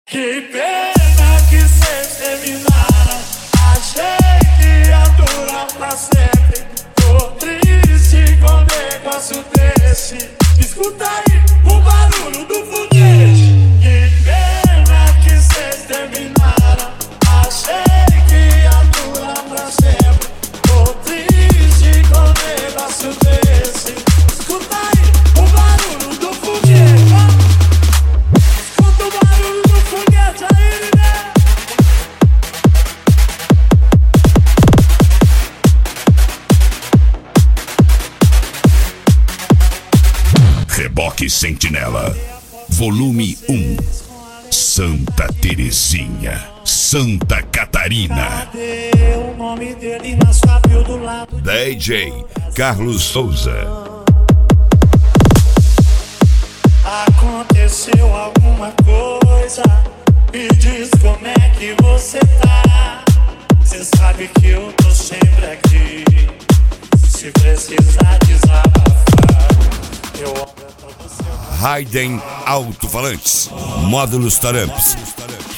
Que pena que cês terminaram. Achei que ia durar pra sempre. Tô triste com um negócio desse. Escuta aí o barulho do foguete. Que pena que cês terminaram. Achei que ia durar pra sempre. Tô triste com um negócio desse. Escuta aí o barulho do foguete. Escuta o barulho do foguete aí, né? Reboque Sentinela, volume 1. Santa Terezinha, Santa Catarina. O nome dele na sua bio do lado. DJ Carlos Souza. Aconteceu alguma coisa? Me diz como é que você tá. Cê sabe que eu tô sempre aqui. Se precisar desabafar, eu olho pra você. Raiden Alto-Falantes, Módulos Taramps,